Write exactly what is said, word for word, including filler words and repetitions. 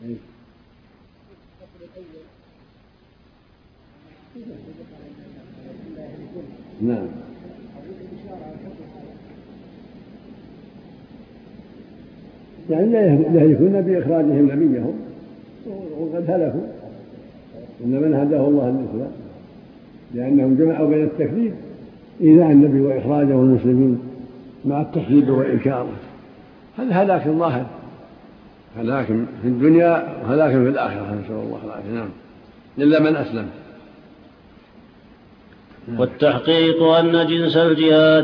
نعم. يعني لا يهلكون بإخراجهم نبيهم وقد هلكوا، إن من هداه الله للإسلام، لأنهم جمعوا بين التكذيب إيذاء النبي وإخراجه المسلمين مع التكذيب وإنكاره. هذا هلاك ظاهر، هلاك في الدنيا وهلاك في الآخرة، نسأل الله العافية. نعم. إلا من أسلم. والتحقيق أن جنس الجهاد